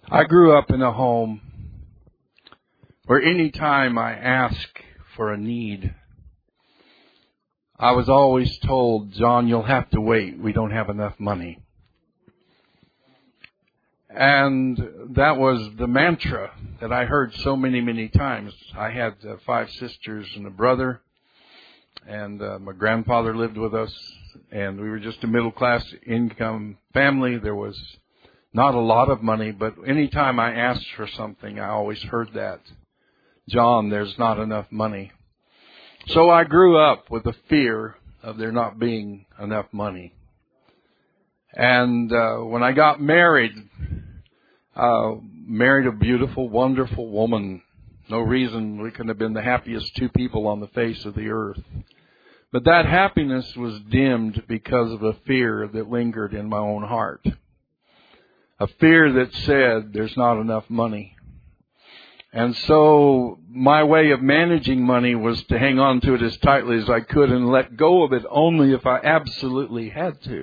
I grew up in a home where any time I asked for a need, I was always told, John, you'll have to wait. We don't have enough money. And that was the mantra that I heard so many, many times. I had 5 sisters and a brother, and my grandfather lived with us, and we were just a middle-class income family. There was not a lot of money, but any time I asked for something, I always heard that. John, there's not enough money. So I grew up with the fear of there not being enough money. And when I got married a beautiful, wonderful woman. No reason we couldn't have been the happiest 2 people on the face of the earth. But that happiness was dimmed because of a fear that lingered in my own heart. A fear that said there's not enough money. And so my way of managing money was to hang on to it as tightly as I could and let go of it only if I absolutely had to.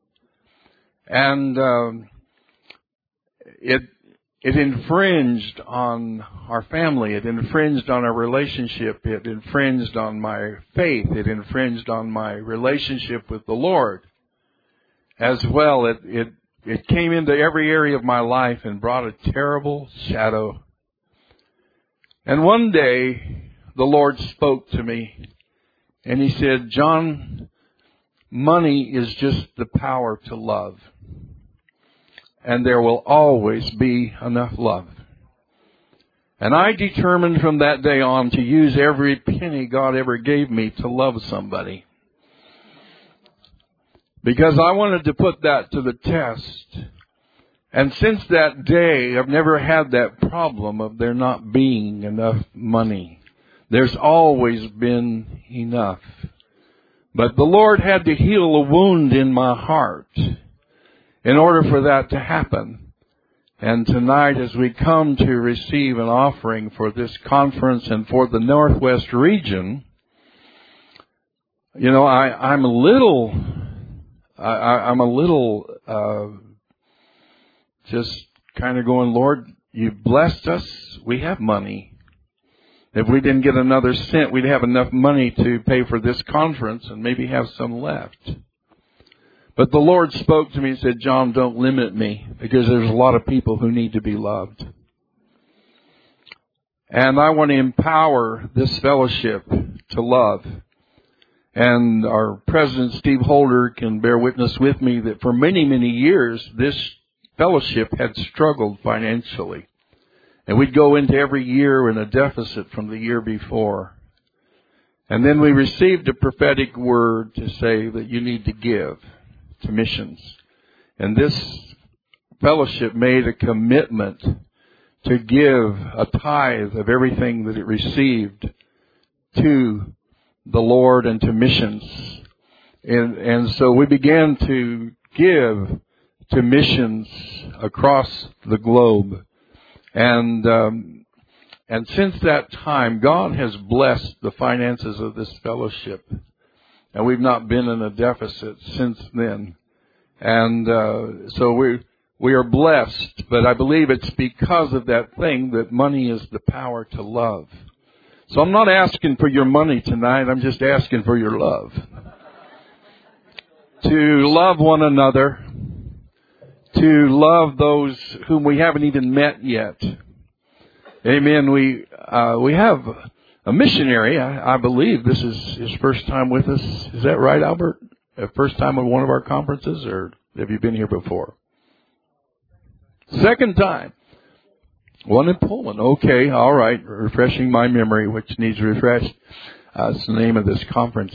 And it infringed on our family. It infringed on our relationship. It infringed on my faith. It infringed on my relationship with the Lord. As well, it came into every area of my life and brought a terrible shadow. And one day, the Lord spoke to me, and He said, John, money is just the power to love. And there will always be enough love. And I determined from that day on to use every penny God ever gave me to love somebody. Because I wanted to put that to the test. And since that day, I've never had that problem of there not being enough money. There's always been enough. But the Lord had to heal a wound in my heart in order for that to happen. And tonight, as we come to receive an offering for this conference and for the Northwest region, you know, I'm a little just kind of going, Lord, you blessed us. We have money. If we didn't get another cent, we'd have enough money to pay for this conference and maybe have some left. But the Lord spoke to me and said, John, don't limit me, because there's a lot of people who need to be loved. And I want to empower this fellowship to love. And our president, Steve Holder, can bear witness with me that for many, many years, this fellowship had struggled financially. And we'd go into every year in a deficit from the year before. And then we received a prophetic word to say that you need to give to missions. And this fellowship made a commitment to give a tithe of everything that it received to the Lord and to missions. And so we began to give to missions across the globe. And since that time, God has blessed the finances of this fellowship. And we've not been in a deficit since then. And so we are blessed. But I believe it's because of that thing that money is the power to love. So I'm not asking for your money tonight. I'm just asking for your love. To love one another. To love those whom we haven't even met yet. Amen. We have a missionary. I believe this is his first time with us. Is that right, Albert? First time at one of our conferences, or have you been here before? Second time. One in Poland. Okay, all right. Refreshing my memory, which needs refreshed. That's the name of this conference.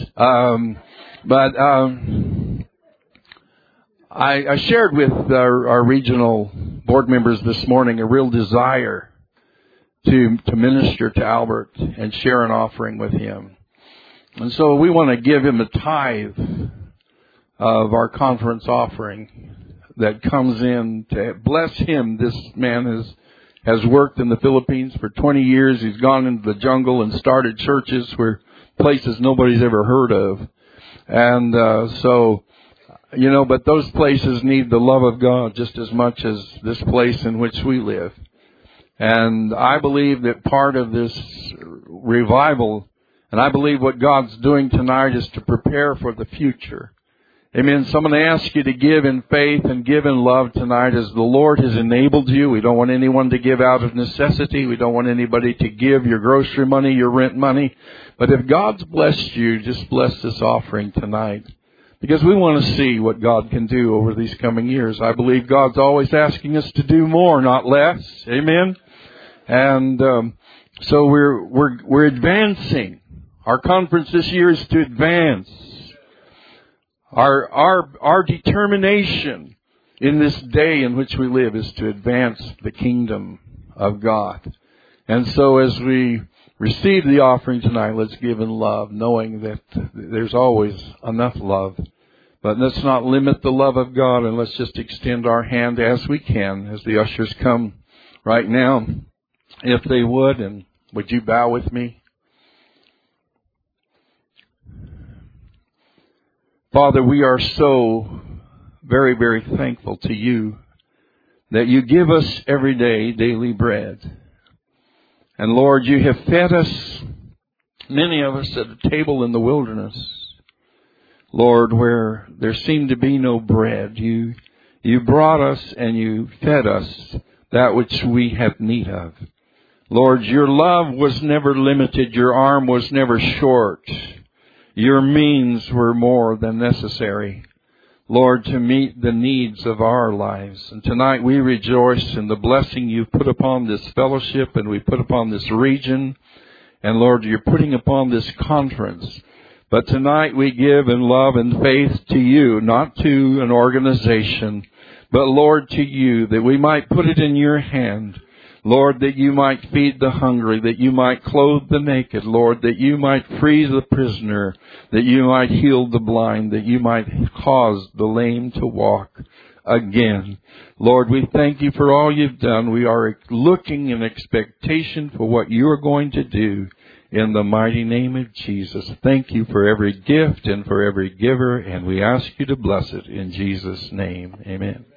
I shared with our regional board members this morning a real desire to minister to Albert and share an offering with him. And so we want to give him a tithe of our conference offering that comes in to bless him. This man has worked in the Philippines for 20 years. He's gone into the jungle and started churches where places nobody's ever heard of. And so But those places need the love of God just as much as this place in which we live. And I believe that part of this revival, and I believe what God's doing tonight, is to prepare for the future. Amen. So I'm going to ask you to give in faith and give in love tonight as the Lord has enabled you. We don't want anyone to give out of necessity. We don't want anybody to give your grocery money, your rent money. But if God's blessed you, just bless this offering tonight. Because we want to see what God can do over these coming years. I believe God's always asking us to do more, not less. Amen. And so we're advancing. Our conference this year is to advance. Our determination in this day in which we live is to advance the kingdom of God. And so as we receive the offering tonight, let's give in love, knowing that there's always enough love. But let's not limit the love of God, and let's just extend our hand as we can as the ushers come right now. If they would, and would you bow with me? Father, we are so very, very thankful to you that you give us every day daily bread. And Lord, you have fed us, many of us, at a table in the wilderness. Lord, where there seemed to be no bread, you brought us and you fed us that which we have need of. Lord, your love was never limited. Your arm was never short. Your means were more than necessary, Lord, to meet the needs of our lives. And tonight we rejoice in the blessing you've put upon this fellowship and we put upon this region. And Lord, you're putting upon this conference. But tonight we give in love and faith to you, not to an organization, but Lord, to you, that we might put it in your hand. Lord, that you might feed the hungry, that you might clothe the naked, Lord, that you might free the prisoner, that you might heal the blind, that you might cause the lame to walk again. Lord, we thank you for all you've done. We are looking in expectation for what you are going to do in the mighty name of Jesus. Thank you for every gift and for every giver, and we ask you to bless it in Jesus' name. Amen.